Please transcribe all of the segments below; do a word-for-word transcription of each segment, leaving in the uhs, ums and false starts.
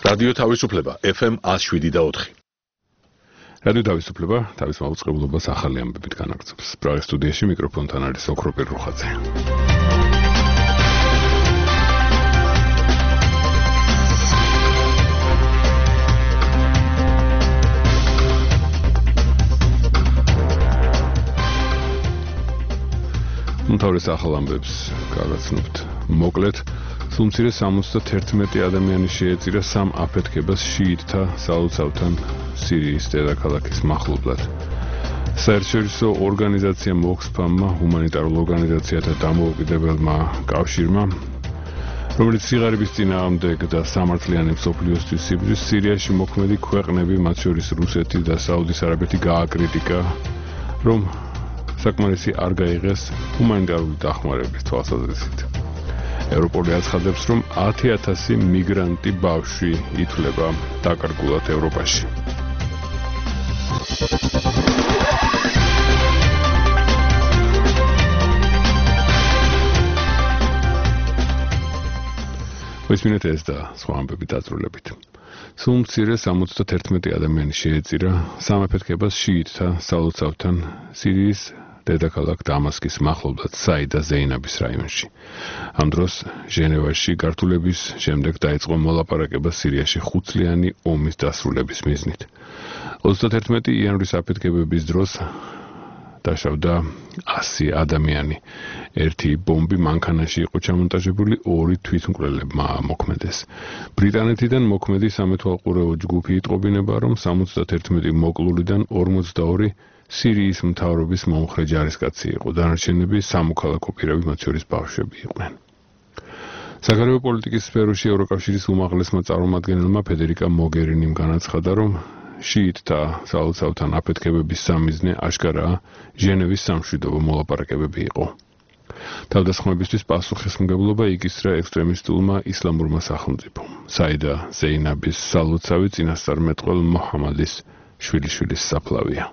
რადიო თავისუფლება ეფ ემ one oh seven და four. რადიო თავისუფლება თავის მაუწყებლობას ახალი ამბებით განაგრძობს. პრაღის სტუდიაში მიკროფონთან არის ოქროპირ რუხაძე. უმთავრეს ახალ ამბებს გავაცნობთ. მოკლედ სულ მცირე სამოცდაერთი ადამიანი შეეწირა სამ აფეთქებას შიიტთა სალოცავთან სირიის დედაქალაქის მახლობლად. საერთაშორისო ორგანიზაცია ოქსფამ-მა, ჰუმანიტარულ ორგანიზაციათა დამოუკიდებელმა კავშირმა, რომელიც სიღარიბის წინააღმდეგ და სამართლიანი მსოფლიოსთვის სიბრძვის სირიაში მოქმედი ქვეყნები, მათ შორის რუსეთი და საუდის არაბეთი გააკრიტიკა, რომ საკმარისი არ გაიღეს ჰუმანიტარული დახმარების თვალსაზრისით. ევროპოლი აცხადებს, რომ ათი ათასი მიგრანტი ბავშვი ითვლება დაკარგულად ევროპაში. ვისმინეთ ეს და სხვა ამბები დაძრულებით. სულ მცირე სამოცდაერთი ადამიანი შეეწირა სამ აფეთქებას შიიტთა სალოცავთან სირიის დედაქალაქ დამასკის მახლობლად საიდა ზეინაბის რაიონში. ამ დროს ჟენევაში გართულების შემდეგ დაიწყო მოლაპარაკება სირიაში ხუთწლიანი ომის დასრულების მიზნით. ოცდაერთი იანვრის აფეთქებების დროს დაშავდა ასი ადამიანი. ერთი ბომბი მანქანაში იყო ჩამონტაჟებული, ორი თვითმკვლელებმა მოქმედეს. ბრიტანეთიდან მოქმედი სამეთვალყურეო ჯგუფი იტყობინება, რომ სამოცდაერთი მოკლულიდან ორმოცდაორი სირიის მთავრობის მომხრე ჯარისკაცი იყო. დანარჩენები სამოქალაქო პირები, მათ შორის ბავშვები იყვნენ. საგარეო პოლიტიკის სფეროში ევროკავშირის უმაღლესმა წარმომადგენელმა ფედერიკა მოგერინიმ განაცხადა, რომ შიიტთა სალოცავთან აფეთქებების სამიზნე აშკარაა ჟენევის სამშვიდობო მოლაპარაკებები იყო. თავდასხმებისთვის პასუხისმგებლობა იკისრა ექსტრემისტულმა ისლამურმა სახელმწიფომ. საიდა ზეინაბის სალოცავი წინასწარმეტყველ მოჰამადის შვილიშვილის საფლავია.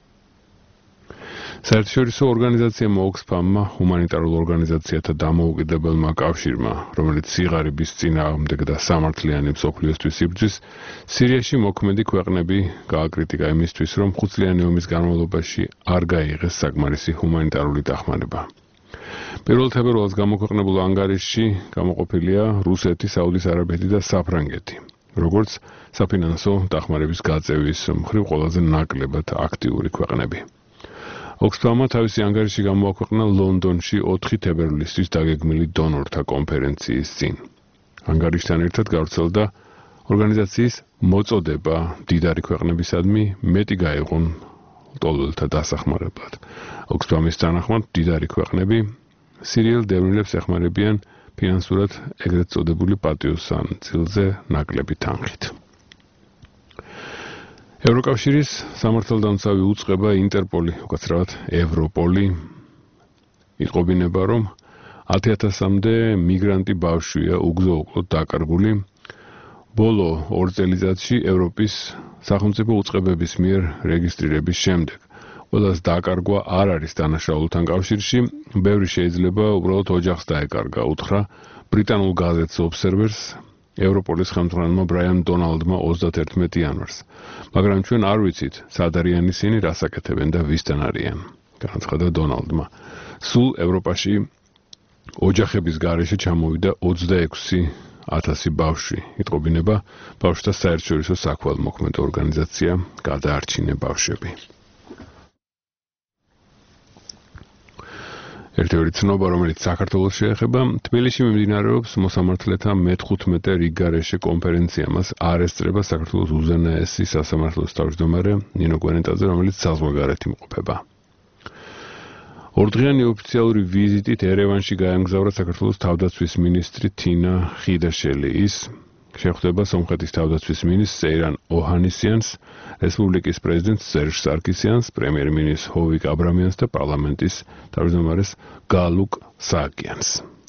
საერთაშორისო ორგანიზაცია ოქსფამ-მა, ჰუმანიტარულ ორგანიზაციათა დამოუკიდებელმა კავშირმა, რომელიც სიღარიბის წინააღმდეგ და სამართლიანი მსოფლიოსთვის იბრძვის, სირიაში მოქმედი ქვეყნები გააკრიტიკა იმისთვის, რომ ხუთწლიანი ომის განმავლობაში არ გაიღეს საკმარისი ჰუმანიტარული დახმარება. პირველ თებერვალს გამოქვეყნებულ ანგარიშში გამოყოფილია რუსეთი, საუდის არაბეთი და საფრანგეთი, როგორც საფინანსო დახმარების გაწევის მხრივ ყველაზე ნაკლებად აქტიური ქვეყნები. ოქსფამ-მა თავისი ანგარიში გამოაქვეყნა ლონდონში ოთხი თებერვლისთვის დაგეგმილი დონორთა კონფერენციის წინ. ანგარიშთან ერთად გავრცელდა ორგანიზაციის მოწოდება მდიდარი ქვეყნებისადმი მეტი გაეღონ ლტოლველთა დასახმარებლად. ოქსფამ-ის თანახმად მდიდარი ქვეყნები სირიელ დევნილებს ეხმარებიან ფინანსურად ეგრეთ წოდებული პატიოსან წილზე ნაკლები თანხით. ევროკავშირის სამართალდამცავი უწყება ინტერპოლი, უკაცრავად ევროპოლი, იტყობინება, რომ ათი ათასამდე მიგრანტი ბავშვია უგზო-უკლოდ დაკარგული. ბოლო ორ წელიწადში ევროპის სახელმწიფო უწყებების მიერ რეგისტრირების შემდეგ. ყველას დაკარგვა არ არის დანაშაულთან კავშირში, ბევრი შეიძლება უბრალოდ ოჯახს დაეკარგა, უთხრა ბრიტანულ გაზეთს ობსერვერს ევროპოლის ხელმძღვანელმა ბრაიან დონალდმა ოცდაერთი იანვარს. მაგრამ ჩვენ არ ვიცით, სად არიან ისინი, რას აკეთებენ და ვისთან არიან, განაცხადა დონალდმა. სულ ევროპაში ოჯახების გარეშე ჩამოვიდა ოცდაექვსი ათასი ბავშვი. იტყობინება, ბავშვთა საერთაშორისო საქველმოქმედო ორგანიზაცია გადაარჩინე ბავშვები. ერთ-ერთი ცნობა, რომელიც საქართველოს შეეხება, თბილისში მიმდინარეობს მოსამართლეთა მეთხუთმეტე რიგგარეშე კონფერენცია. მას არ ესწრება საქართველოს უზენაესი სასამართლოს თავმჯდომარე ნინო კვენეტაძე, რომელიც საზღვარგარეთ იმყოფება. ორდღიანი ოფიციალური ვიზიტით ერევანში გაემგზავრა საქართველოს თავდაცვის მინისტრი თინა ხიდაშელი. ის შეხვდება სომხეთის თავდაცვის მინისტრს სეირან ოჰანისიანს, რესპუბლიკის პრეზიდენტს სერჟ სარკისიანს, პრემიერ-მინისტრს ჰოვიკ აბრამიანს და პარლამენტის თავმჯდომარეს გალუკ სააკიანს.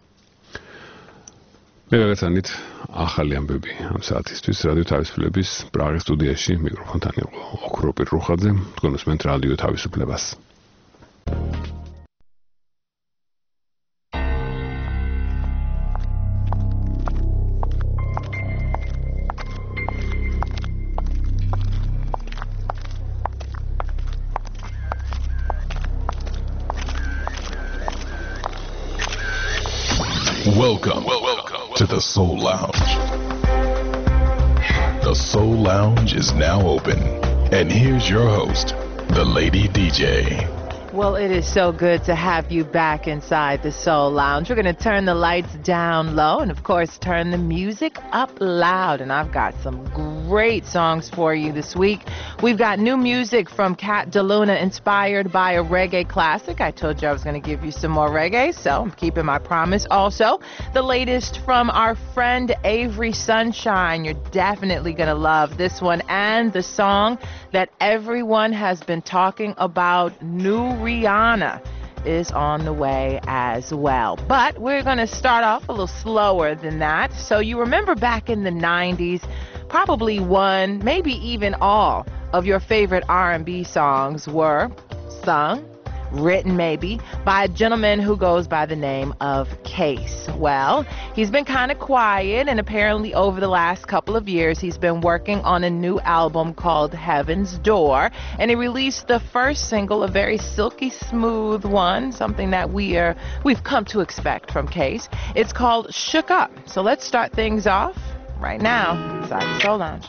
მე გაგაცანით ახალი ამბები ამ საათისთვის. რადიო თავისუფლების პრაღის სტუდიაში მიკროფონთან იყო ოქროპირ რუხაძე. თქვენ უსმენთ რადიო თავისუფლებას. Welcome, welcome to the Soul Lounge. The Soul Lounge is now open. And here's your host, the Lady D J. Well, it is so good to have you back inside the Soul Lounge. We're going to turn the lights down low and, of course, turn the music up loud. And I've got some great songs for you this week. We've got new music from Cat DeLuna inspired by a reggae classic. I told you I was going to give you some more reggae, so I'm keeping my promise. Also, the latest from our friend Avery Sunshine. You're definitely going to love this one and the song that everyone has been talking about, New Rihanna, is on the way as well. But we're going to start off a little slower than that. So you remember back in the nineties, probably one, maybe even all of your favorite R and B songs were sung, written maybe, by a gentleman who goes by the name of Case. Well, he's been kind of quiet, and apparently over the last couple of years, he's been working on a new album called Heaven's Door, and he released the first single, a very silky smooth one, something that we are, we've come to expect from Case. It's called Shook Up. So let's start things off right now inside the Soul Lounge.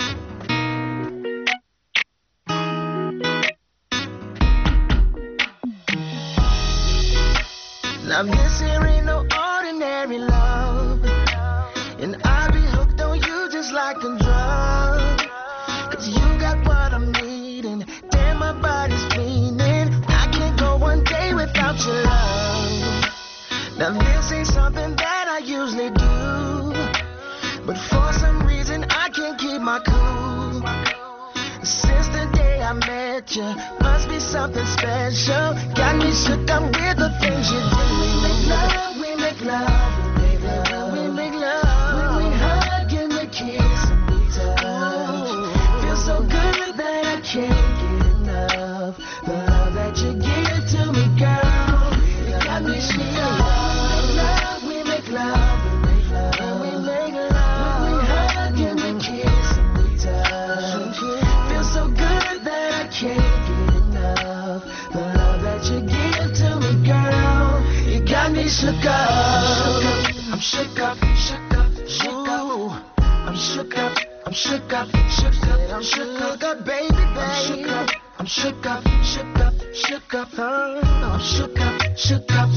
Now this here ain't no ordinary love, and I be hooked on you just like a drug, cause you got what I'm needing, damn my body's fiending, I can't go one day without your love. Now this ain't something that I usually do, but for some reason I can't keep my cool. Since the day I met you, must be something special. Got me shook up with the things you do. We make love, we make love, we make love, we make love. When we hug and we kiss and we touch, feels so good that I can't get enough. The love that you give to me, girl, you got me shook up. We make love, we make love, we make love. When we hug and we kiss and we touch, so good that I can't get enough. The love that you give to me, girl, you got me shook up. I'm shook up, shook up, shook up. I'm shook up, I'm shook up, shook up, I'm shook up, baby, baby. I'm shook up, shook up, shook up, I'm shook up, shook up.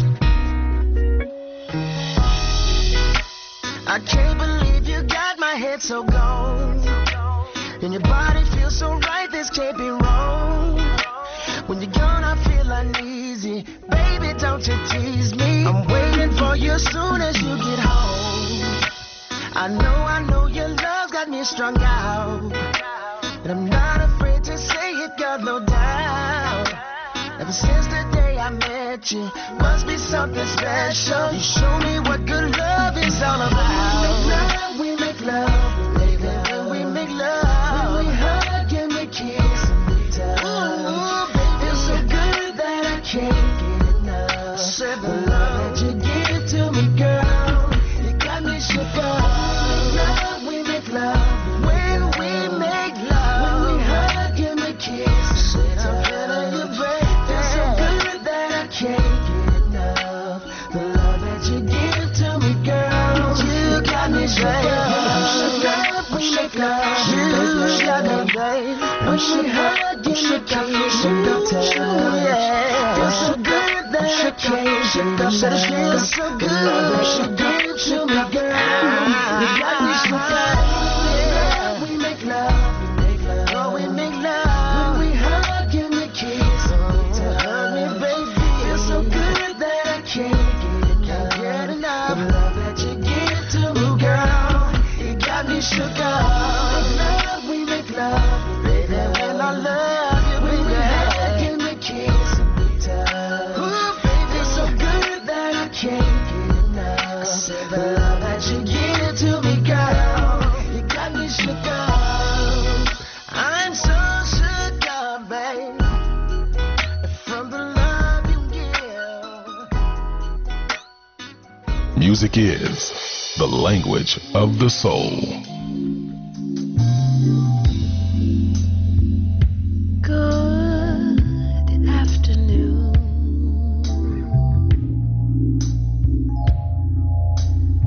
I can't believe you got my head so gone. And your body feels so right, this can't be wrong. When you're gone, I feel uneasy. Baby, don't you tease me. I'm waiting for you soon as you get home. I know, I know your love's got me strung out, and I'm not afraid to say it, got no doubt. Ever since the day I met you, must be something special. You show me what good love is all about. We make love, we make love, we make love. Kiss and we touch. Ooh, baby, feels so good that I can't get enough. Said the love that you give to me, girl, you got me shook up. We make love, when we make love, when we hug and we kiss, I'm feeling you, baby. Feels so good that I can't get enough. The love that you give to me, girl, you got me shook up. We make love, you got me, baby. When she hug you, she kiss you, yeah. Feels so good that I can't shake up. Said it feels so good that she gave to me, girl. You got me so fine. We make love, we make love, oh we make love. When we hug and we kiss, hug me, baby. Feels so good that I can't get enough. The love that you give to me, girl, you got me shook up. We make love, baby. When I love you, when we hug and we kiss and we touch. Ooh, baby, it's so good that I can't get enough. The love that you give to me, girl, you got me shook up. I'm so shook up, babe, from the love you give. Music is the language of the soul. Good afternoon.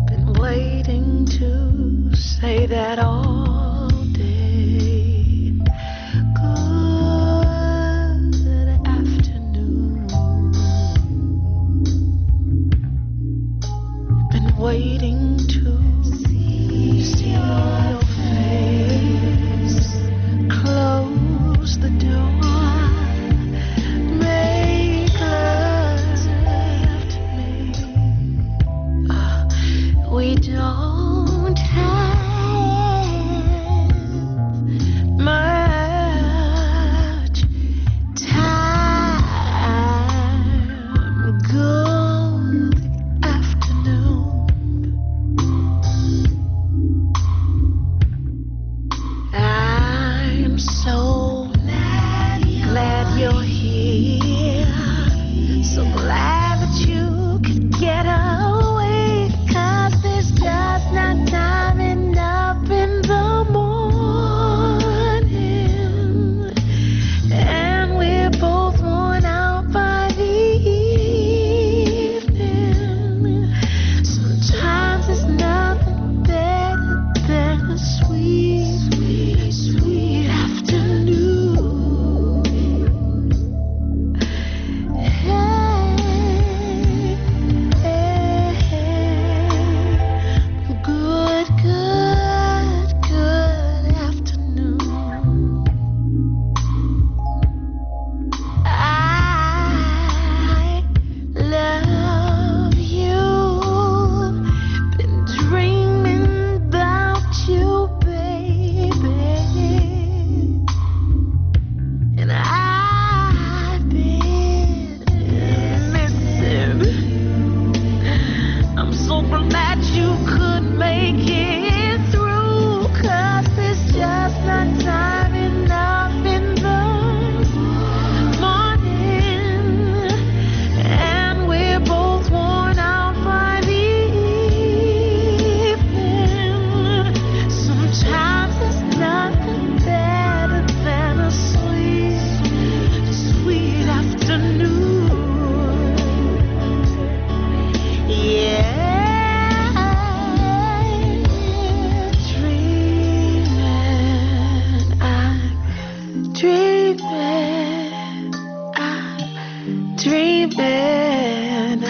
when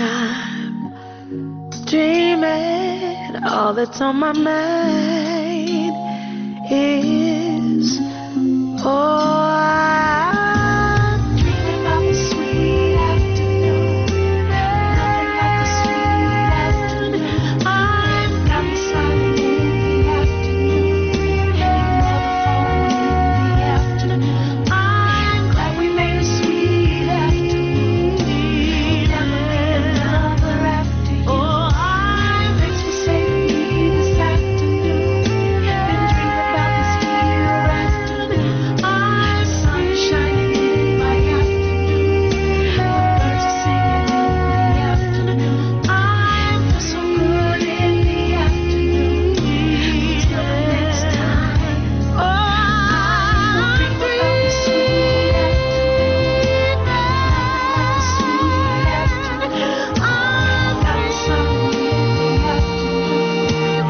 I'm dreaming, all that's on my mind is, oh, I'm dreaming about the sweet afternoon, nothing like the sweet afternoon. I'm got me smiling in the afternoon, another phone in the afternoon. I'm glad we made a sweet afternoon, never need another after you. Oh, I'm makes me say this afternoon, been dreaming about this here afternoon. I'm sun shining in my afternoon, the birds are singing in the afternoon. I feel so good in the afternoon, till the next time. Oh, I'm dreaming about the sweet afternoon, the sweet afternoon. I'm got the sun in the afternoon,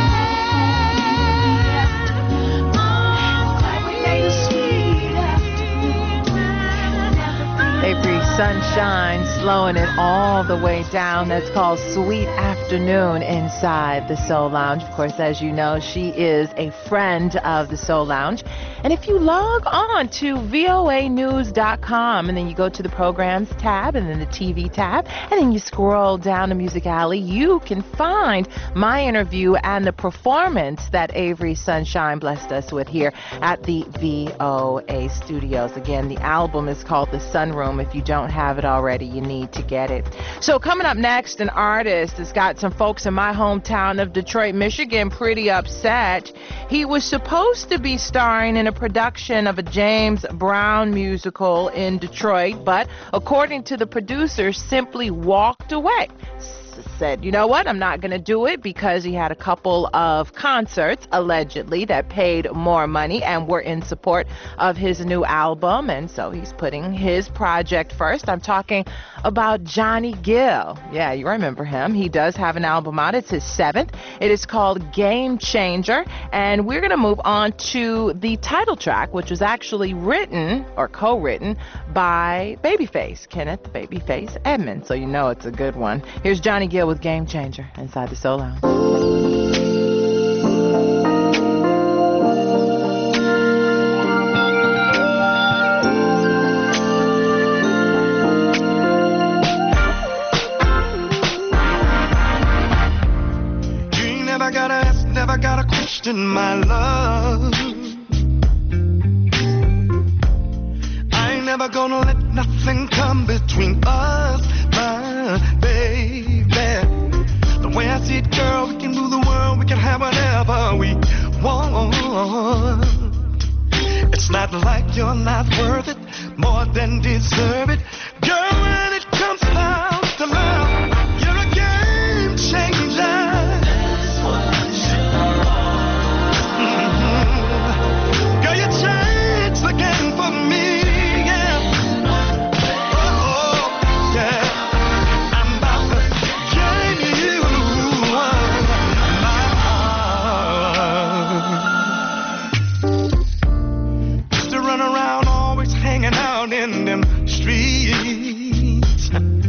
another phone in the afternoon. I'm glad we made a sweet afternoon, never be Avery Sunshine slowing it all the way down. That's called Sweet Afternoon inside the Soul Lounge. Of course, as you know, she is a friend of the Soul Lounge. And if you log on to V O A news dot com and then you go to the programs tab and then the T V tab and then you scroll down to Music Alley, you can find my interview and the performance that Avery Sunshine blessed us with here at the V O A studios. Again, the album is called The Sunroom. If you don't have it already, you need to get it. So coming up next, an artist that's got some folks in my hometown of Detroit, Michigan pretty upset. He was supposed to be starring in a production of a James Brown musical in Detroit, but according to the producer, simply walked away. Said, you know what, I'm not going to do it because he had a couple of concerts, allegedly, that paid more money and were in support of his new album, and so he's putting his project first. I'm talking about Johnny Gill. Yeah, you remember him. He does have an album out. It's his seventh. It is called Game Changer, and we're going to move on to the title track, which was actually written or co-written by Babyface, Kenneth Babyface Edmonds, so you know it's a good one. Here's Johnny Gill with Game Changer inside the Soul Lounge. You ain't never gotta ask, never gotta question my love. I ain't never gonna let nothing come between us, my baby. The way I see it, girl, we can do the world, we can have whatever we want. It's not like you're not worth it, more than deserve it. Girl, when it comes down to love, you're a game changer. Mm-hmm. Girl, you changed the game for me, yeah. Oh, yeah. In them streets,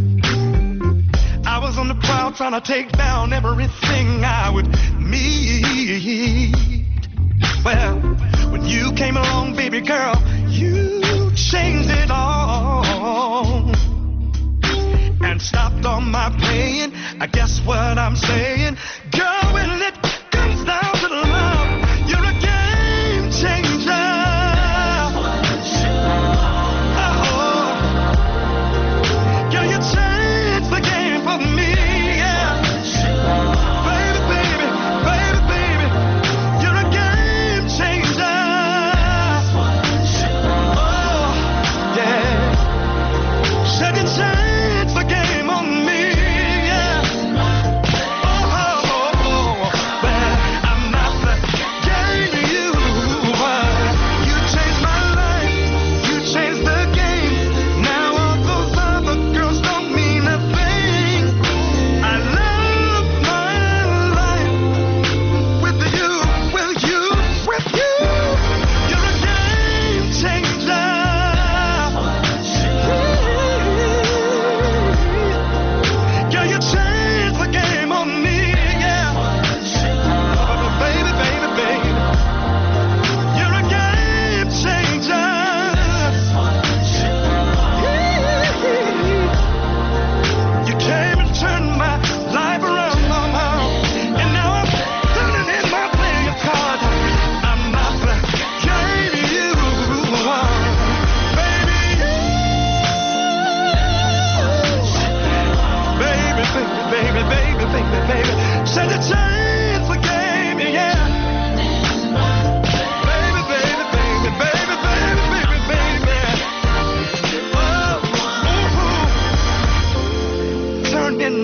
I was on the prowl trying to take down everything I would meet. Well, when you came along, baby girl, you changed it all and stopped all my pain. I guess what I'm saying, girl, when it comes down to love, you're a game changer. Well,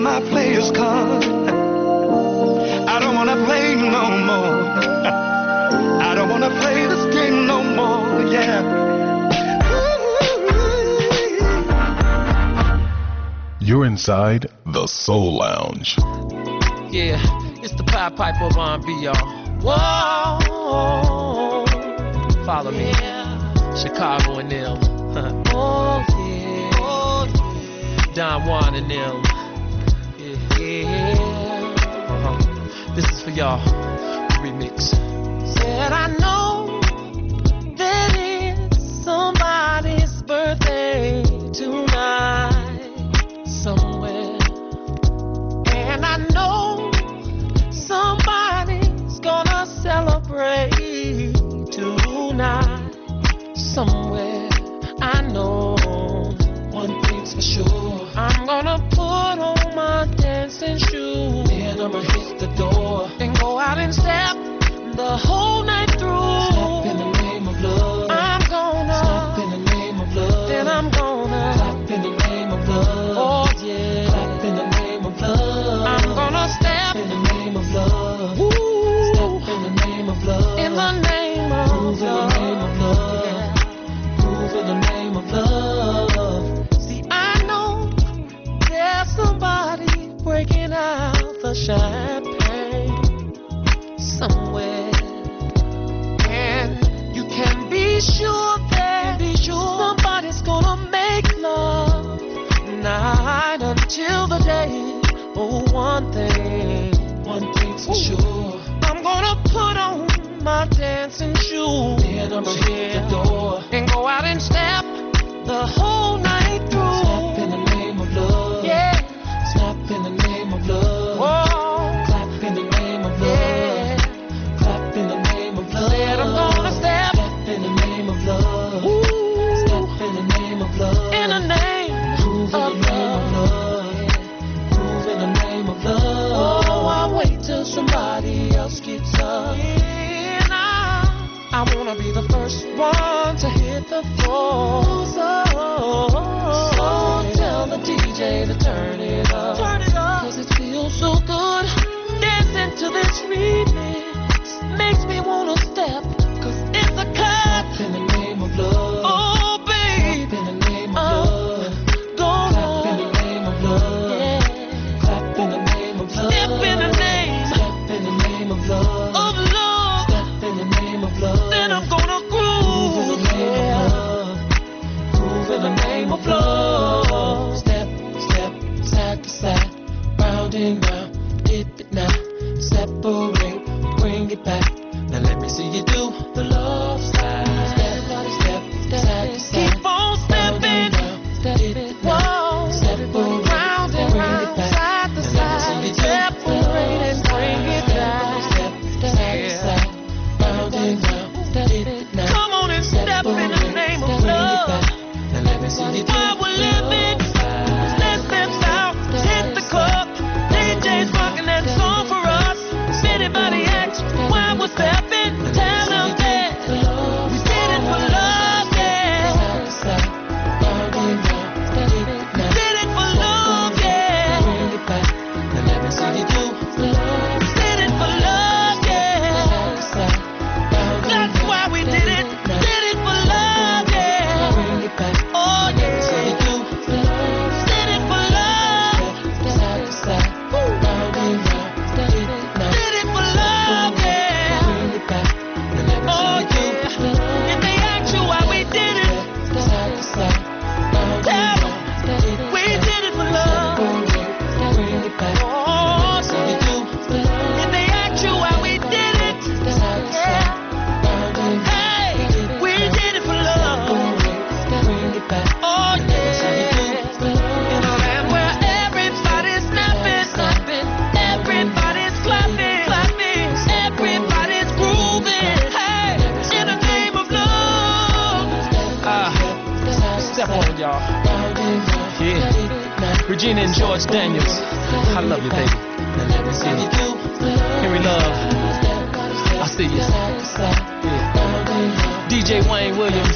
my players card. I don't wanna play no more. I don't wanna play this game no more. Yeah. You're inside the Soul Lounge. Yeah, it's the Pied Piper of R and B, y'all. Whoa, follow me, Chicago and them. Oh yeah, oh yeah. Don Juan and them. Yeah, yeah. Uh-huh. This is for y'all. Remix. Said I know that it's somebody's birthday tonight somewhere, and I know somebody's gonna celebrate tonight somewhere. I know one thing's for sure, I'm gonna put on my dancing shoes, and I'ma hit the door and go out and step the whole night through. Step in the name of love. I'm gonna step in the name of love. Then I'm gonna clap in the name of love. Oh yeah, clap in the name of love. I'm gonna step in the name of love. Woo. Step in the name of love. In the name of Move love. In the name of love. Yeah. Move in the name of love. See, I know there's somebody breaking out the champagne somewhere, and you can be sure that be sure somebody's gonna make love night until the day. Oh, one thing, one thing's for sure, I'm gonna put on my dancing shoes, and I'm gonna hit the door and go out and step the whole night through. Step in the name of love. Yeah. Step in the name of love. Whoa. Clap in the name of love. Yeah. Clap in the name of love. Said I'm gonna step. Step in the name of love. Ooh. Step in the name of love. In the name Move of, in the name of love. Move in the name of love. Oh, I wait till somebody else gets up. And I, I wanna be the first one to hit the floor. So, so tell the D J to turn it up. Turn it up. Cause it feels so good. Dancing to this remix makes me wanna step. Cause it's a cut. Clap in the name of love. Oh, babe. Clap in the name of uh, love. Go Clap in the name of love. Yeah. Clap in the name of love. Step in the name. Step in the name of love. Of love. Step in the name of love. Then I'm gonna groove. Move in the name yeah. of love. Move in the name of love. Step, step, side to side, round and round, dip it now, separate, bring it back. Now let me see you do the love slide. Step, step, side to side, keep on stepping, dip it now, separate, round and round, side to side, separate and bring it back. Step, step, side to side, round and round, dip it now. Come on and step in the name of love. Now let me see you do I will live it. Let's step out, hit the club. D J's rocking that song for us. If anybody asks why we're stepping, tell them that we did it for love, yeah. We did it for love, yeah. Now let me see you do. We did it for love, yeah. That's why we did it. Did it for love, yeah. Oh yeah. Did it for love. Woo. Did it for love, yeah. Oh yeah. If they ask you why we did it, tell them we did it for love. Oh, if they ask you why we did it, yeah. Hey, we did it for love. Oh yeah. In a land where everybody's snapping, snapping, everybody's clapping, clapping, everybody's grooving. Hey, in the name of love. Ah, step on y'all. Yeah. Regina and George Daniels. I love you, baby. Yeah. Henry Love. I see you. Yeah. D J Wayne Williams.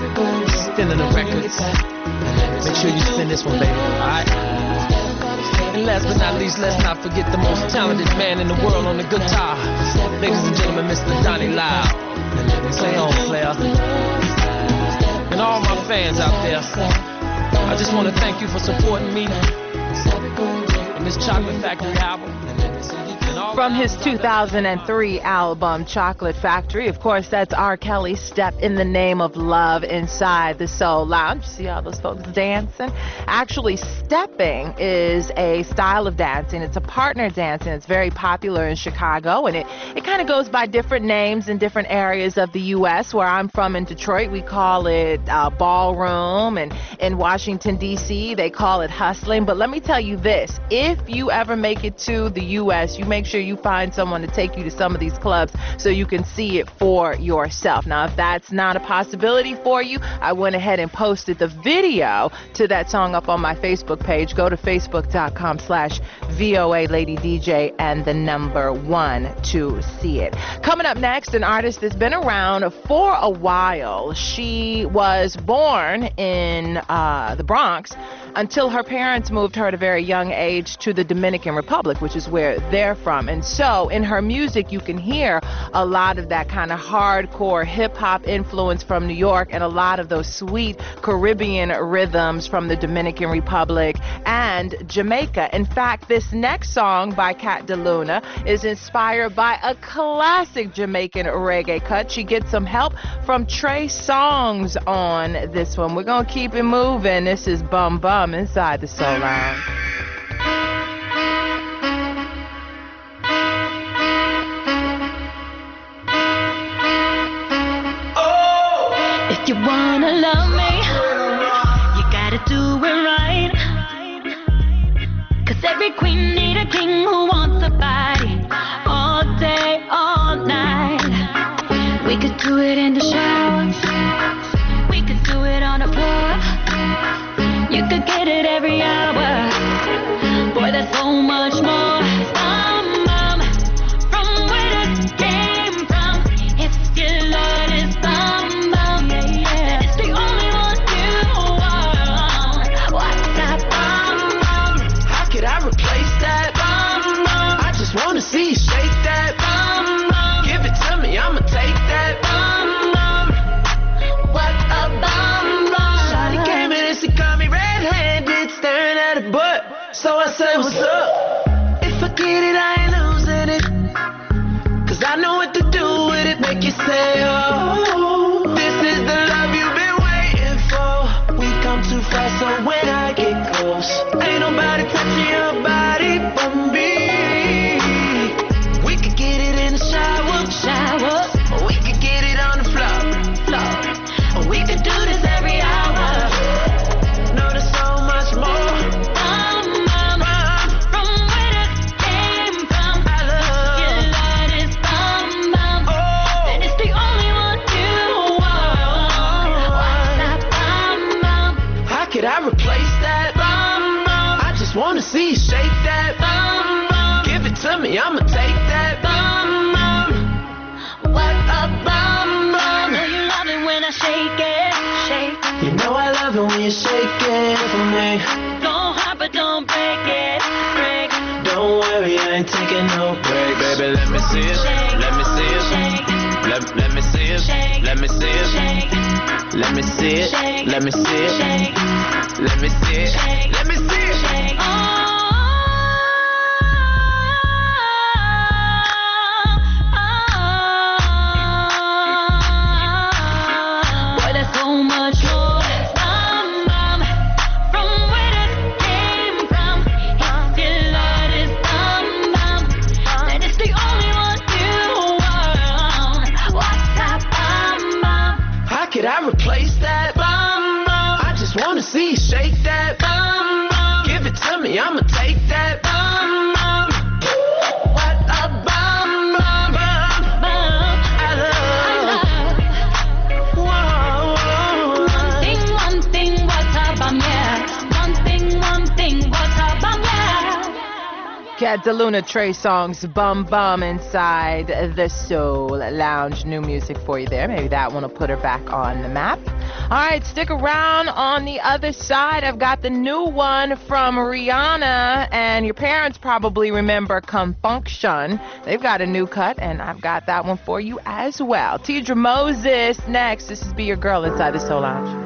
Still in the records. Make sure you spin this one, baby. Alright? And last but not least, let's not forget the most talented man in the world on the guitar. Ladies and gentlemen, Mister Donnie Lyle. Play on, player. And all my fans out there, I just want to thank you for supporting me in this Chocolate Factory album. From his two thousand three album, Chocolate Factory, of course, that's R. Kelly's Step in the Name of Love inside the Soul Lounge. See all those folks dancing? Actually, stepping is a style of dancing. It's a partner dancing. It's very popular in Chicago, and it, it kind of goes by different names in different areas of the U S Where I'm from in Detroit, we call it uh, ballroom, and in Washington, D C, they call it hustling. But let me tell you this, if you ever make it to the U S, you make sure you find someone to take you to some of these clubs so you can see it for yourself. Now, if that's not a possibility for you, I went ahead and posted the video to that song up on my Facebook page. Go to facebook.com slash VOA Lady DJ and the number one to see it. Coming up next, an artist that's been around for a while. She was born in uh, the Bronx until her parents moved her at a very young age to the Dominican Republic, which is where they're from. And so in her music, you can hear a lot of that kind of hardcore hip-hop influence from New York and a lot of those sweet Caribbean rhythms from the Dominican Republic and Jamaica. In fact, this next song by Cat DeLuna is inspired by a classic Jamaican reggae cut. She gets some help from Trey Songz on this one. We're going to keep it moving. This is Bum Bum inside the Soul Lounge. If you wanna love me, you gotta do it right. Cause every queen need a king who wants a body all day, all night. We could do it in the shower, we could do it on the floor. You could get it every hour. Boy, there's so much more. Bum, bum, from where it came from. If your Lord is bum, bum, yeah, yeah. It's the only one you want. What's that bum, bum? How could I replace that? Bum, bum. I just wanna see you shake that. Bum, bum. Give it to me, I'ma take that. Bum, bum. What a bum, bum. Shawty came in and she caught me red-handed, staring at her butt. So I said, what's up? If I get it, I ain't losing it. Cause I know what to do with it, make you say, oh. This is the love you've been waiting for. We come too fast, so when I get close, ain't nobody touching your body but me. We could get it in the shower, Shower, or we could get it on the floor, floor. We could do this every hour. No, there's so much more. Bum, bum, from where it came from. I love. Your Lord is bum, bum. Oh. And it's the only one you want. What's that bum, bum? How could I replace that? Bum, bum. I just wanna see you shake that. Bum, bum. Give it to me, I'ma take that. Bum, bum. What a bum, bum. Know you love it when I shake it, shake. You know I love it when you shake it for me. Don't hop but don't break it, break. Don't worry, I ain't taking no break, baby. Let me see it. Shake, Let me see it. shake, Let, let me see it. Shake. Let me see it. shake, Let me see it. Shake. Let me see it. shake, Let me see it. Shake. Let me see it. shake. Oh. Boy, there's so much more. Bum, bum, from where it came from. If your Lord is bum, bum, then it's the only one you want. What's that bum, bum? How could I replace that? Bum, bum. I just wanna see you shake that. Bum, bum. Give it to me, I'ma take that. Bum, bum. What a bum, bum, bum. Bum, I love. I love. Whoa. One thing, one thing, what's up, um, yeah. One thing, one thing, what's up, um, yeah. Cat DeLuna, Trey Songz, Bum Bum inside the Soul Lounge. New music for you there. Maybe that one will put her back on the map. All right, stick around. On the other side, I've got the new one from Rihanna, and your parents probably remember Come Function. They've got a new cut, and I've got that one for you as well. Tidra Moses next. This is Be Your Girl inside the Soul Lounge.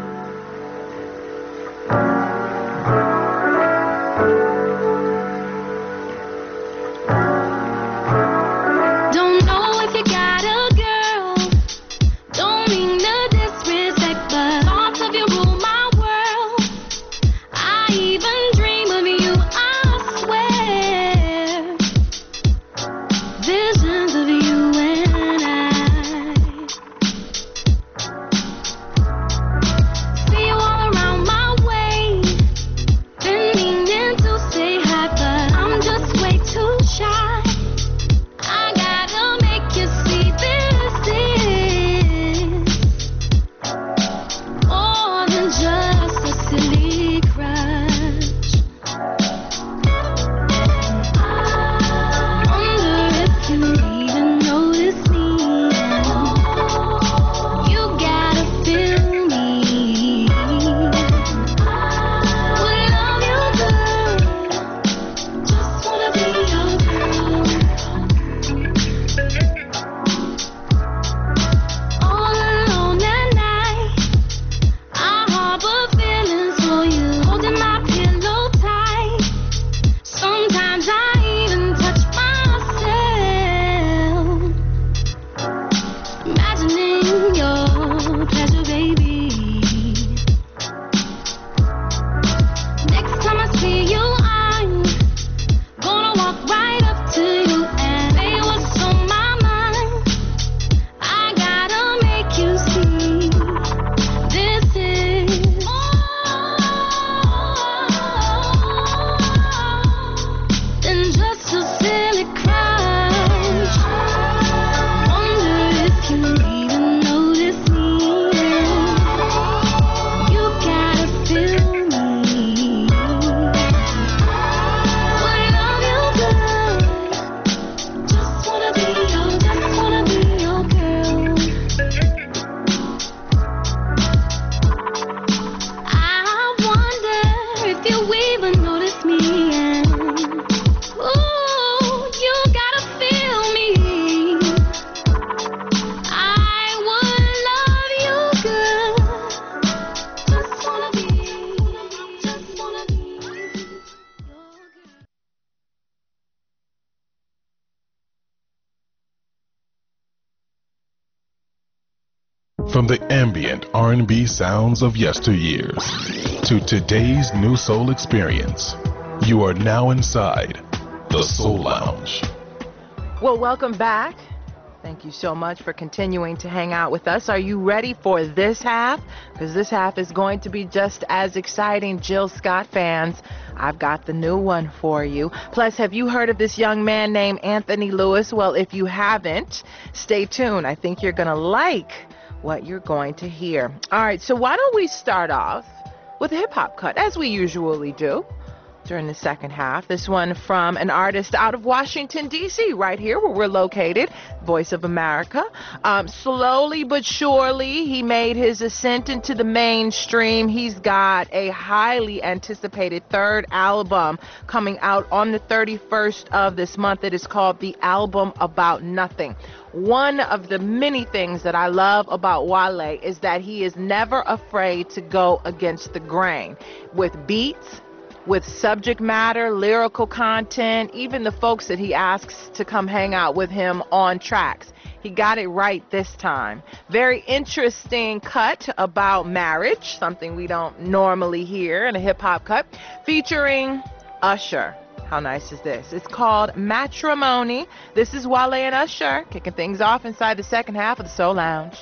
From the ambient R and B sounds of yesteryears to today's new soul experience, you are now inside the Soul Lounge. Well, welcome back. Thank you so much for continuing to hang out with us. Are you ready for this half? Because this half is going to be just as exciting. Jill Scott fans, I've got the new one for you. Plus, have you heard of this young man named Anthony Lewis? Well, if you haven't, stay tuned. I think you're going to like what you're going to hear. All right, so why don't we start off with a hip-hop cut, as we usually do during the second half. This one from an artist out of Washington, D C, right here where we're located, Voice of America. Um, slowly but surely, he made his ascent into the mainstream. He's got a highly anticipated third album coming out on the thirty-first of this month. It is called The Album About Nothing. One of the many things that I love about Wale is that he is never afraid to go against the grain with beats, with subject matter, lyrical content, even the folks that he asks to come hang out with him on tracks. He got it right this time. Very interesting cut about marriage, something we don't normally hear in a hip-hop cut, featuring Usher. How nice is this? It's called Matrimony. This is Wale and Usher kicking things off inside the second half of the Soul Lounge.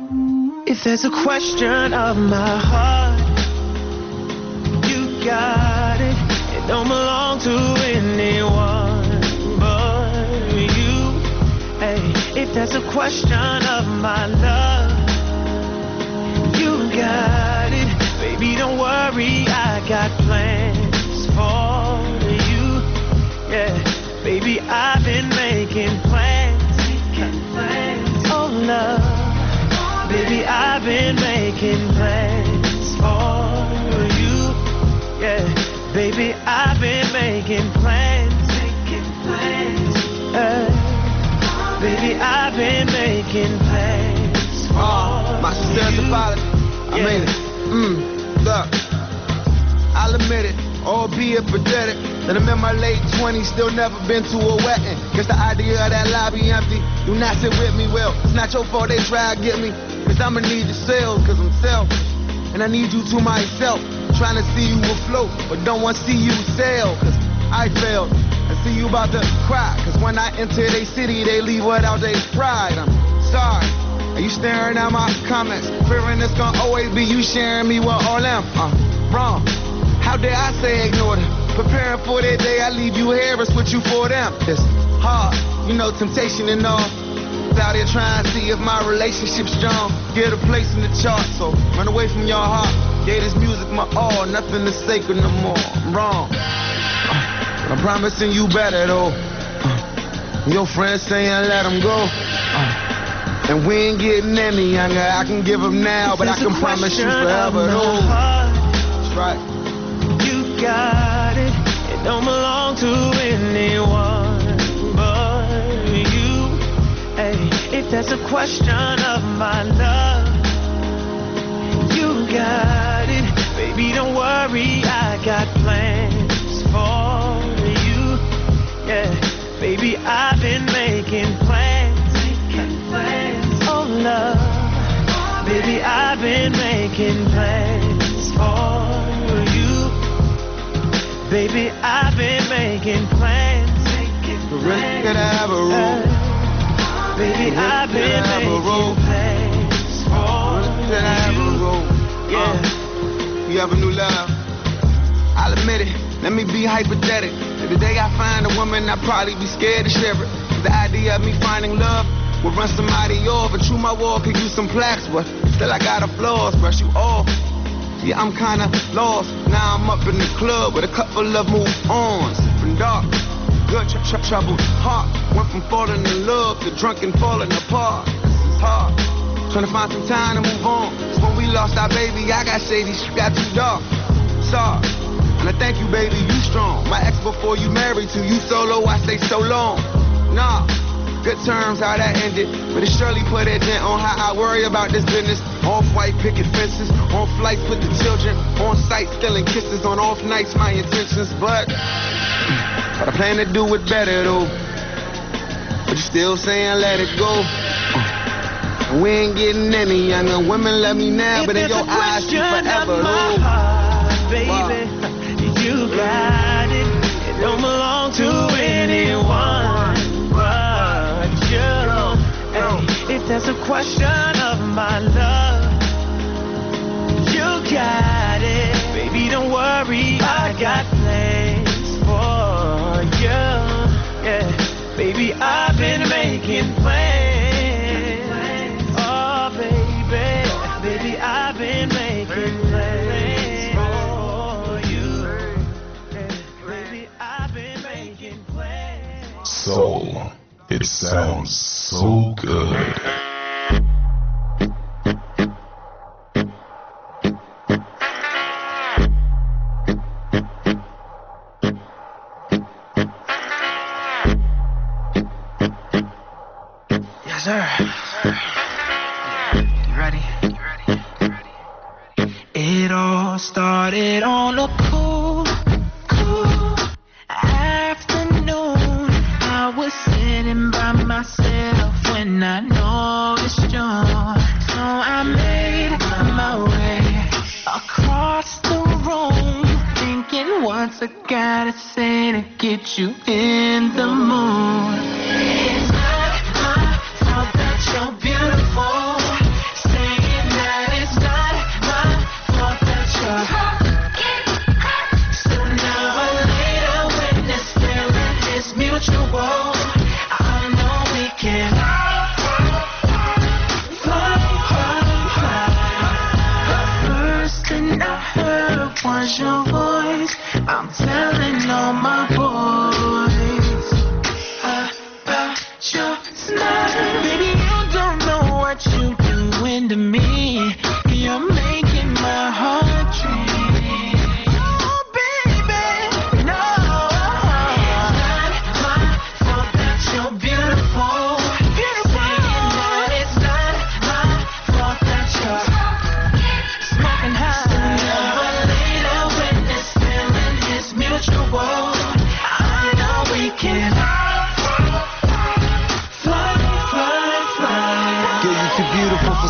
If there's a question of my heart, you got it. It don't belong to anyone but you. Hey, if there's a question of my love, you got it. Baby, don't worry, I got plans for you. Yeah, baby, I've been making plans. Oh, love, baby, I've been making plans. making plans for uh, my sincerest you. apology. I Yeah. mean it. Mm, look, I'll admit it, albeit pathetic, that I'm in my late twenties, still never been to a wedding. Guess the idea of that lobby empty, do not sit with me, well, it's not your fault they try to get me, cause I'ma need the sales, cause I'm selfish, and I need you to myself, trying to see you afloat, but don't want to see you sail, cause I failed. I see you about to cry, cause when I enter they city, they leave without their pride. I'm sorry. Are you staring at my comments? Fearing it's gonna always be you sharing me with all them. Uh, wrong. How dare I say ignore them? Preparing for that day, I leave you here and switch you for them. It's hard, you know, temptation and all. Out here trying to see if my relationship's strong. Get a place in the chart, so run away from your heart. Gave this music my all, nothing is sacred no more. I'm wrong. Uh, but I'm promising you better though. Uh, your friends saying let them go. Uh, And we ain't getting any younger. I can give up now, but I can promise you forever. No. That's right. You got it. It don't belong to anyone but you. Hey, if that's a question of my love, you got it. Baby, don't worry, I got plans for you. Yeah, baby, I've been making plans. Oh love, baby, I've been making plans for you. Baby, I've been making plans. Really could have a room. Baby, I've been making plans for Could have a room. Yeah. Uh, you have a new love. I'll admit it. Let me be hypothetical. If the day I find a woman, I'd probably be scared to share it. The idea of me finding love would run somebody off, and true, my wall could use some plaques, but still I got a flaws, brush you off. Yeah, I'm kinda lost. Now I'm up in the club with a couple of move-ons. From dark, good tr tr troubled heart. Went from falling in love to drunk and falling apart. This is hard. Trying to find some time to move on. It's when we lost our baby, I got shady, shit got too dark. Sorry. And I thank you, baby, you strong. My ex before you married to you solo, I say so long. Nah. Good terms, how that ended, but it surely put a dent on how I worry about this business. Off-white picket fences, on flights with the children, on site stealing kisses, on off nights my intentions, but but I plan to do it better though. But you still saying let it go. Uh, we ain't getting any younger. Women love me now, but in your eyes you forever though. Heart, baby, wow. You got it. It don't belong to anyone. If that's a question of my love, you got it. Baby, don't worry, I got plans for you. Yeah, baby, I've been making plans. Oh, baby, baby, I've been making plans for you. Yeah, baby, I've been making plans. Soul. It sounds so good. Yes, sir. You ready? You ready? You ready? It all started on a cool, cool afternoon. I was sitting by myself when I noticed you. So I made my way across the room, thinking what's I gotta say to get you in the mood. It's not my fault that you're beautiful, saying that it's not my fault that you're hot. Sooner or later when this feeling is mutual, I know we can fly, fly, fly. The first thing I heard was your voice. I'm telling all my boys, I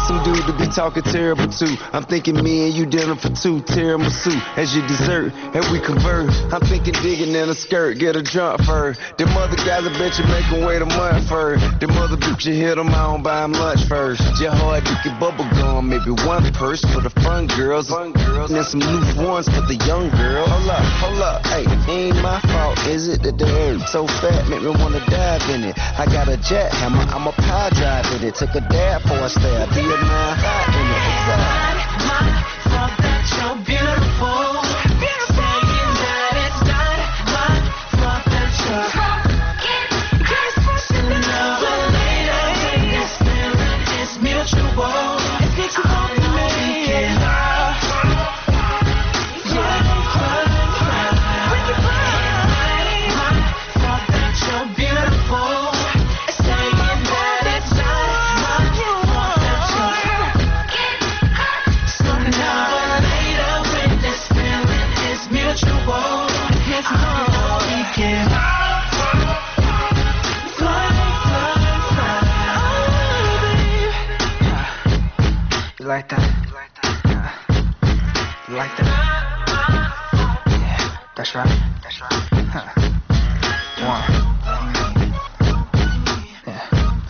some dude to be talking terrible to. I'm thinking me and you dinner for two, tiramisu as your dessert, and we convert. I'm thinking digging in a skirt, get a jump for her. Them other guys, I bet you make them wait a month for her. Them other bitch, you hit them, I don't buy them lunch first. Just hard to get bubble gum, maybe one purse for the fun girls, fun girls, and then some loose ones for the young girl. Hold up, hold up, hey, ain't my fault, is it that the air so fat, make me wanna dive in it. I got a jackhammer, I'm a power drive in it. Took a dab for a stare, be a nine hot in it. Exactly. My fault that you're beautiful. Saying that it's not my fault that you're sooner or later when this feeling is mutual. It's mutual to me. You like that? You like that? You like that? Yeah, that's right. That's right. Huh. One. Yeah.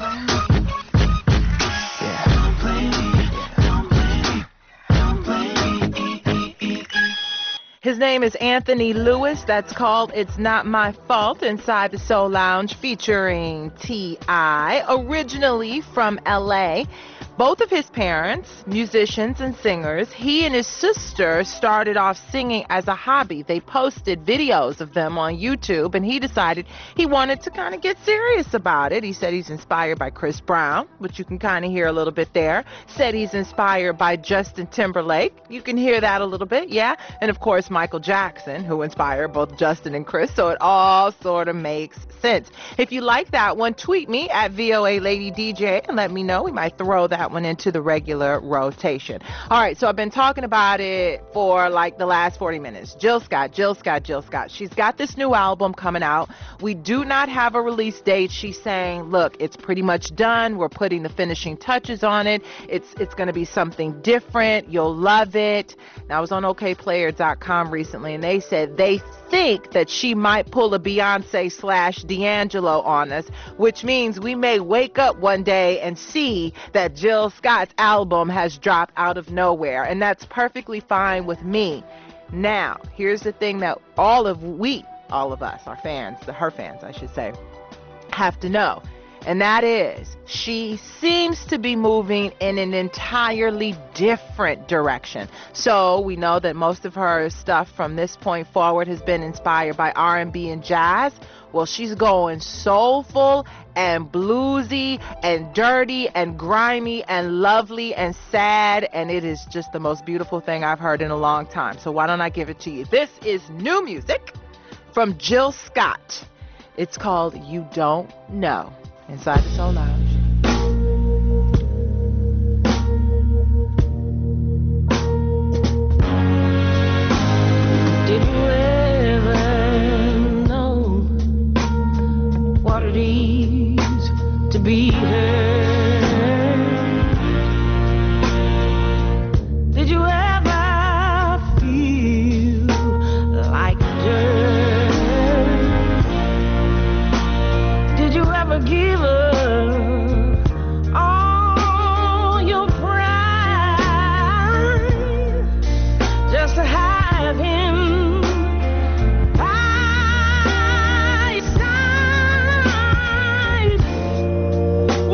Yeah. His name is Anthony Lewis. That's called It's Not My Fault inside the Soul Lounge featuring T I Originally from L A Both of his parents, musicians and singers, he and his sister started off singing as a hobby. They posted videos of them on YouTube, and he decided he wanted to kind of get serious about it. He said he's inspired by Chris Brown, which you can kind of hear a little bit there. Said he's inspired by Justin Timberlake. You can hear that a little bit, yeah. And of course, Michael Jackson, who inspired both Justin and Chris. So it all sort of makes sense. If you like that one, tweet me at V O A Lady D J and let me know. We might throw that one into the regular rotation. All right, so I've been talking about it for like the last forty minutes. Jill Scott, Jill Scott, Jill Scott. She's got this new album coming out. We do not have a release date. She's saying, look, it's pretty much done. We're putting the finishing touches on it. It's it's going to be something different. You'll love it. Now, I was on O K Player dot com recently, and they said they think that she might pull a Beyonce slash D'Angelo on us, which means we may wake up one day and see that Jill Scott's album has dropped out of nowhere, and that's perfectly fine with me. Now, here's the thing that all of we, all of us, our fans, the her fans, I should say, have to know, and that is she seems to be moving in an entirely different direction. So we know that most of her stuff from this point forward has been inspired by R and B and jazz. Well, she's going soulful and bluesy and dirty and grimy and lovely and sad, and it is just the most beautiful thing I've heard in a long time. So why don't I give it to you? This is new music from Jill Scott. It's called You Don't Know inside the Soul Lounge. Did you ever know what it is to be hurt? Did you ever feel like dirt? Did you ever give up all your pride just to have him by your side?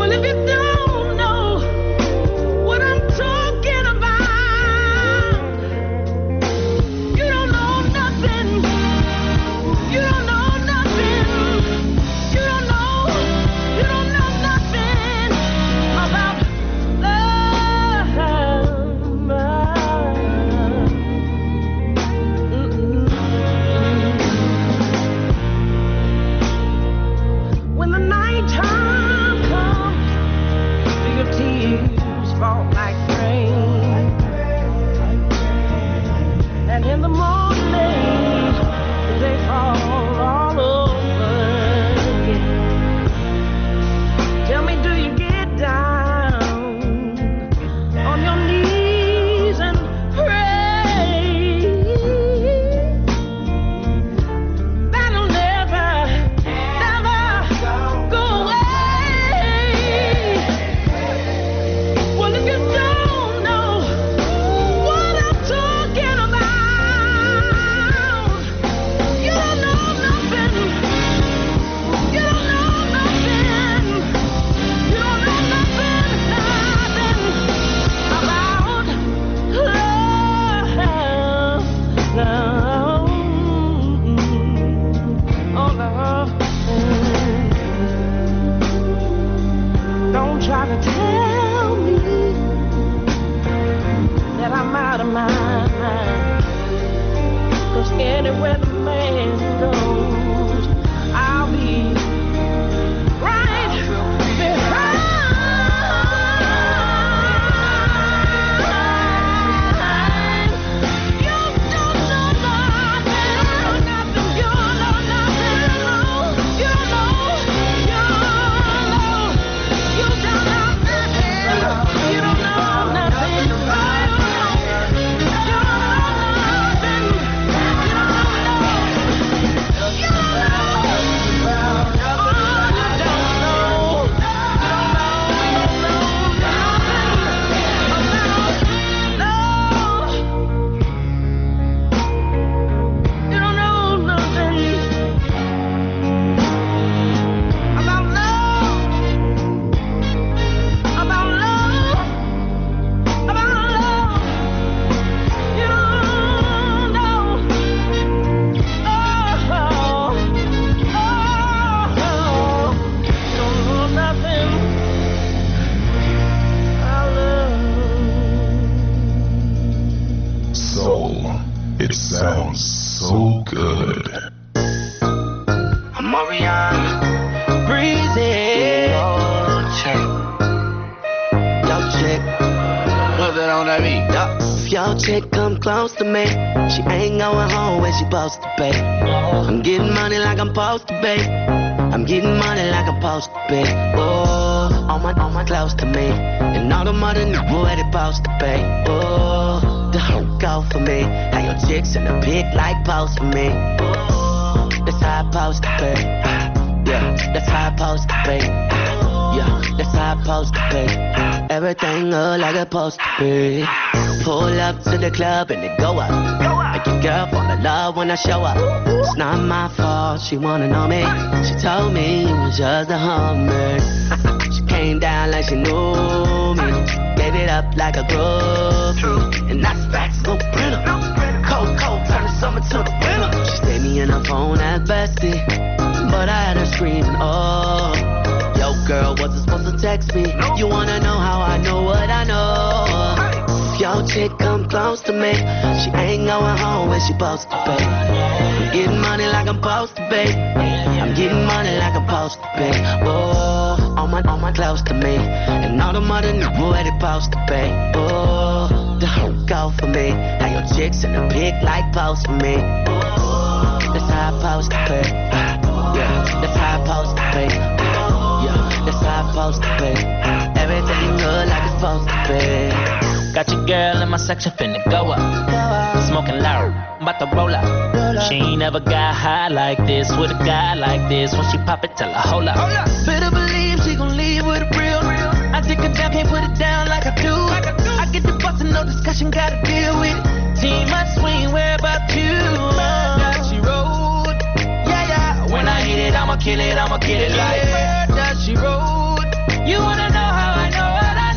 Mariana, Breezy. oh, check. Yo, chick. Put that on that beat. Yo, if your chick come close to me, she ain't going home when she supposed to be. I'm getting money like I'm supposed to be. I'm getting money like I'm supposed to be. Oh, all my, all my close to me, and all the money knew where they supposed to be. Oh, the whole go for me. How your chicks in the pic like pose for me. Oh, that's how I supposed to be. Yeah, that's how I supposed to be. Yeah, that's how I supposed to be. Everything look like it's supposed to be. Pull up to the club and it go up. Make your girl fall in love when I show up. It's not my fault, she wanna know me. She told me it was just a hummer. She came down like she knew me. Gave it up like a groupie. And that's facts, no printer. Cold, cold, turn the summer to the winter. She stayed me in her phone at bestie, but I had her screaming, oh. Yo, girl, wasn't supposed to text me. You wanna know how I know what I know? If your chick come close to me, she ain't going home when she supposed to be. I'm getting money like I'm supposed to be. I'm getting money like I'm supposed to be. Oh, all my, all my close to me, and all the money knew where they supposed to be. Oh, the whole go for me. How your chicks in the pic like pose for me. Oh, that's how I supposed to be. Yeah, that's how I supposed to be. That's how it's supposed to be. Everything good like it's supposed to be. Got your girl in my section finna go up. Smoking loud, I'm about to roll up. She ain't never got high like this with a guy like this. When she pop it, tell her hold up. Better believe she gon' leave with a real. I take it down, can't put it down like I do. I get the bustin', no discussion, gotta deal with it. Team my swing, where about you? That she rolled. Yeah, yeah. When I hit it, I'ma kill it, I'ma get it like that she rolled. You wanna know how I know what I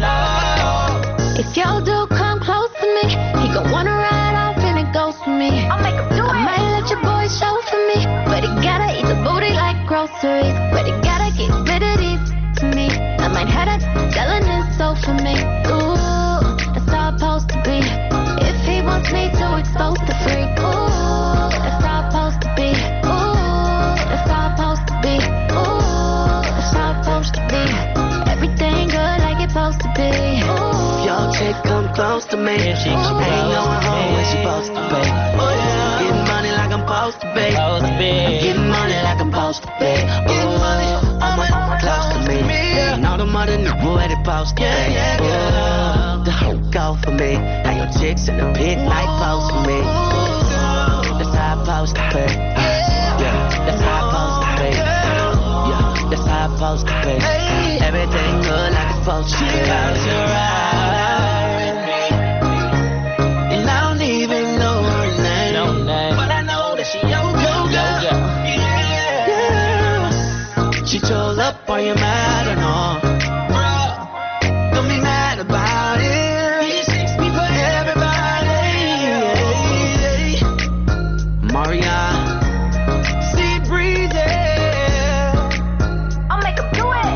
know? If your dude come close to me, he gon' wanna ride off and it goes for me. I'll make him do it. I might let your boy show for me, but he gotta eat the booty like groceries. But he gotta get rid of these to me. I might have that selling his soul for me. Ooh, that's how it's supposed to be. If he wants me to expose the freak, ooh, that's how it's supposed to be. Ooh, that's how it's supposed to be. Ooh, that's how it's supposed to be. Everything good like it's supposed to be. Ooh. Your chick come close to me. If she She come ain't close going to home me. when she supposed to be. Getting money like I'm supposed to be. Supposed to be. I'm getting money like I'm supposed to be. Getting money, all my, all my close to me. And all the money knew where they supposed to be. Oh, the whole go for me. Now your chicks in the pic like pose for me. That's how it's supposed to be. Yeah, that's how it's supposed to be. Yeah, that's how it's supposed to be. Everything good like it's supposed to be. And I don't even know her name. No name. But I know that she your girl. Yeah. She told up, are you mad or no? Bro, don't be mad about it. He shakes me for everybody. Maria, see breezy. I'll make him do it.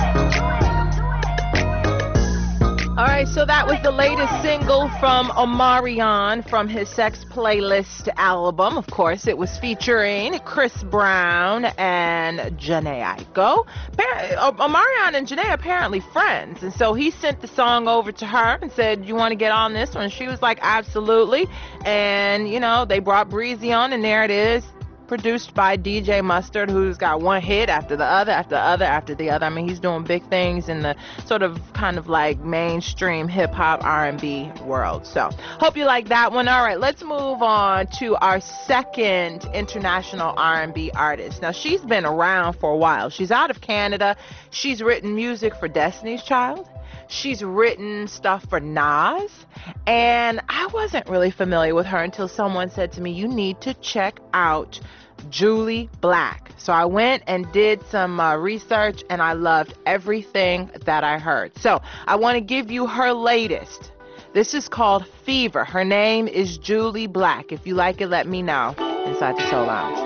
All right, so that was the latest single from Omarion from his Sex Playlist album. Of course, it was featuring Chris Brown and Janae Aiko. Appar- Omarion and Janae are apparently friends, and so he sent the song over to her and said, you want to get on this one? She was like, absolutely. And, you know, they brought Breezy on, and there it is. Produced by D J Mustard, who's got one hit after the other, after the other, after the other. I mean, he's doing big things in the sort of kind of like mainstream hip-hop R and B world. So, hope you like that one. All right, let's move on to our second international R and B artist. Now, she's been around for a while. She's out of Canada. She's written music for Destiny's Child. She's written stuff for Nas, and I wasn't really familiar with her until someone said to me, you need to check out Jully Black. So I went and did some uh, research, and I loved everything that I heard. So I want to give you her latest. This is called Fever. Her name is Jully Black. If you like it, let me know inside the Soul Lounge.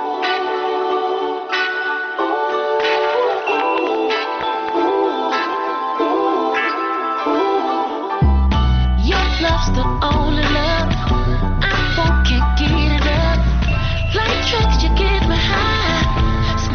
Love's the only love I won't, can't get it up. Like tricks, you get me high.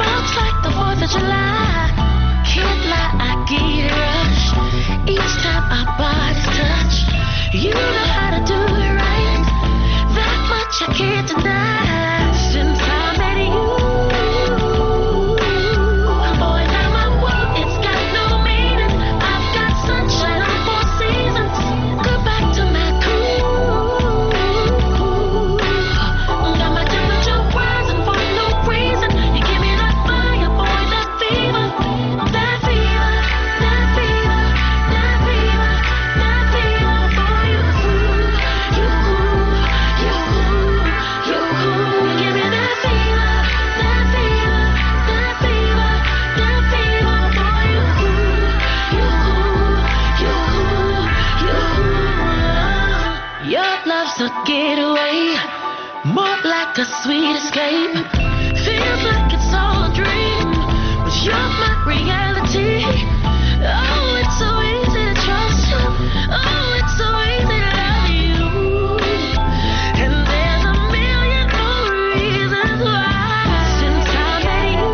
a sweet escape. Feels like it's all a dream, but you're my reality. Oh, it's so easy to trust you. Oh, it's so easy to love you. And there's a million more reasons why. Since I met you,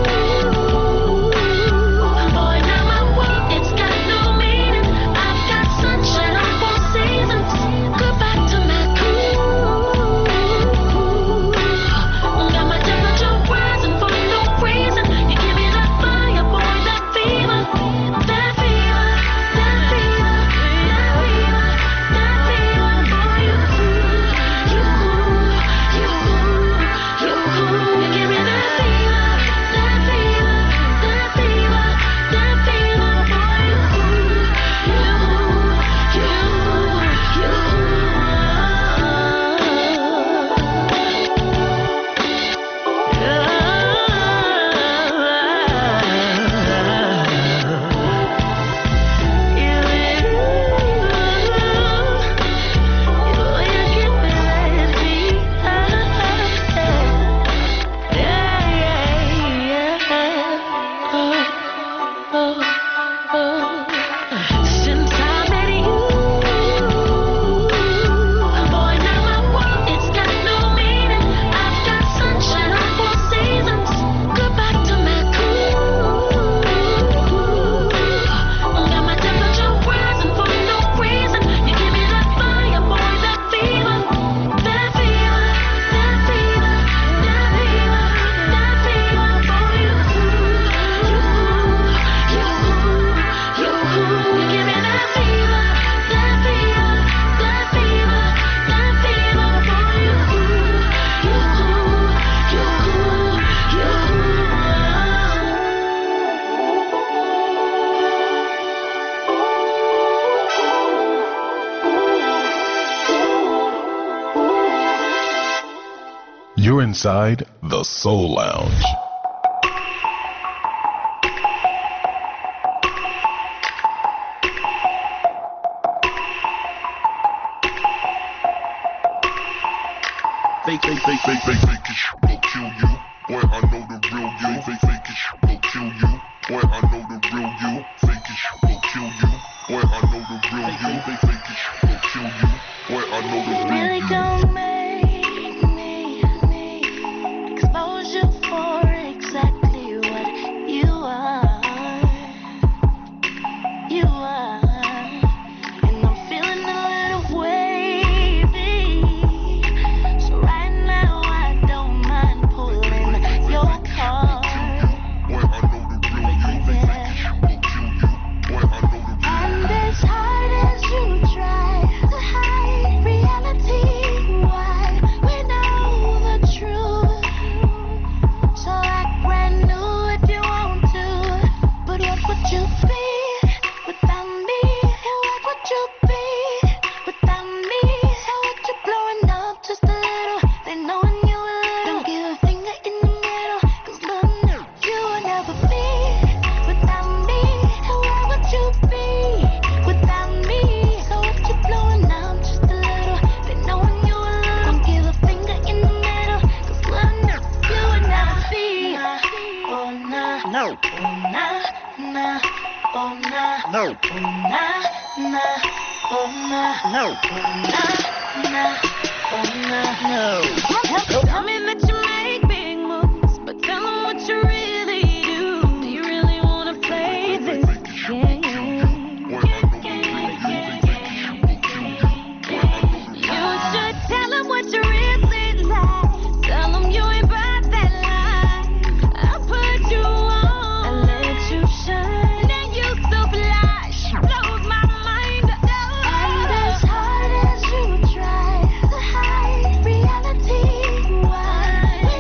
boy, now my world, it's got no meaning. I've got sunshine on four seasons. Goodbye to my cool. Got my temperature rising for no reason. You give me that fire, boy, that fever. That fever, that fever, that fever, that fever. Boy, you cool, you cool, you cool, you cool. You give me that fever, that fever, that fever, that fever. Boy, you cool, you cool, you Since I met you, boy, now my world, it's got no meaning. I've got sunshine on four seasons. Goodbye to my cool. Got my temperature rising for no reason. You give me that fire, boy, that fever. That fever, that fever, that fever, that fever. Boy, you cool, you cool, you cool, you cool. You give me that fever, that fever, that fever, that fever. Boy, you cool, you cool, you You're inside the Soul Lounge. Fake, fake, fake, fake, fake, fake it, will kill you. Boy, I know the real you. Fake, fake it, will kill you. Boy, I know the real you. Fake it, will kill you. Boy, I know the real you. Fake, fake it, will kill you. Boy, I know the real really you. don't make me expose you for exactly what you are. You are. And I'm feeling a little wavy. So right now I don't mind pulling your card. Boy, I know the real you. Fake, fake it, will kill you. Boy, I know the real you. And as hard as you try to hide reality, why we know the truth. So act brand new if you want to, but what would you be without me? And what would you be without me? How would you blowing up just a little? They knowing you a little. Don't give a finger in the middle, 'cause love you would never be without me. And where would you be without me? So if you're blowing up just a little, they knowing you a little. Don't give a finger in the middle, 'cause love you would never be. Oh nah, no. Oh nah, nah. Oh nah, no. Oh nah, nah. Oh nah, no. Oh nah, nah. Oh nah, no. Tell me that you make big moves, but tell them what you really do. Do you really wanna play this game? You should tell them what you really like. Tell them you ain't about that life. I put you on and let you shine. And you so flash, blows my mind. And as hard as you try to hide reality, why we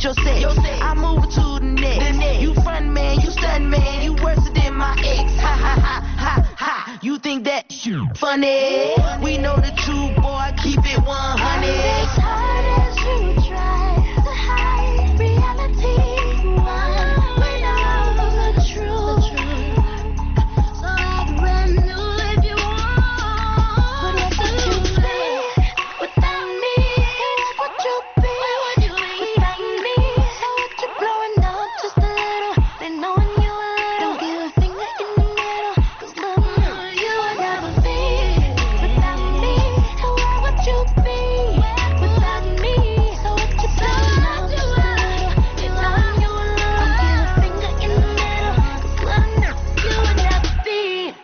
your sex. I move it to the next. You front man, you stun man, you worse than my ex. Ha ha ha ha ha. You think that funny? We know the truth, boy. Keep it one hundred. As hard as you try to hide reality, we know the truth. So I'd run you if you want. But what would you be without me? What would you be without me? So what you blowing up just a little? They knowing you a little. Don't give a finger in the middle. 'Cause love you would never be without me. So where would you be without me? So what you blowing up just a little? They knowing you a little. Don't give a finger in the middle. 'Cause love you would never be.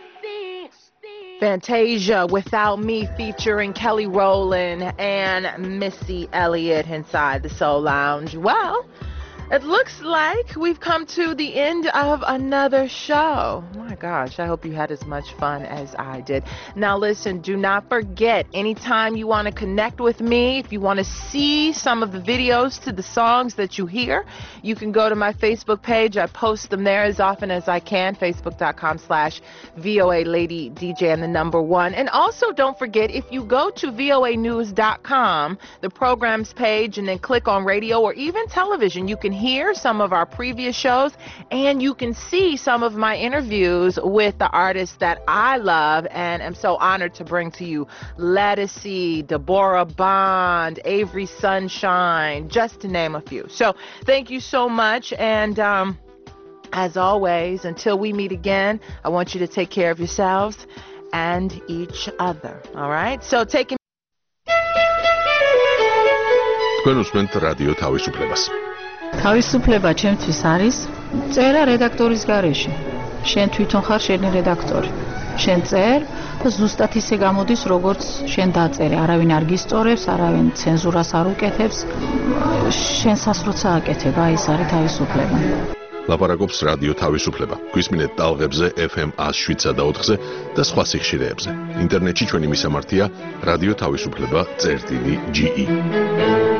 Fantasia, Without Me, featuring Kelly Rowland and Missy Elliott inside the Soul Lounge. Well, it looks like we've come to the end of another show. My gosh, I hope you had as much fun as I did. Now listen, do not forget, anytime you want to connect with me, if you want to see some of the videos to the songs that you hear, you can go to my Facebook page. I post them there as often as I can, facebook.com slash VOA Lady DJ and the number one. And also don't forget, if you go to V O A news dot com, the programs page, and then click on radio or even television, you can hear some of our previous shows, and you can see some of my interviews with the artists that I love and am so honored to bring to you. Ledisi, Deborah Bond, Avery Sunshine, just to name a few. So thank you so much, and um, as always, until we meet again, I want you to take care of yourselves and each other. All right? So take თქვენ უსმენთ რადიო თავისუფლებას. თავისუფლება ჩემთვის არის წერა რედაქტორის გარეშე. შენ თვითონ ხარ შენი რედაქტორი. შენ წერ და ზუსტად ისე გამოდის, როგორც შენ დაწერე. არავინ არ გისწორებს, არავინ ცენზურას არ უკეთებს. შენსაც როცა აკეთებ, აი ეს არის თავისუფლება. ლაპარაკობს რადიო თავისუფლება. გვისმინეთ ტალღებზე F M one oh seven და ოთხზე და სხვა სიხშირეებზე. ინტერნეტში ჩვენი მისამართია რადიო თავისუფლება წერტილი G E.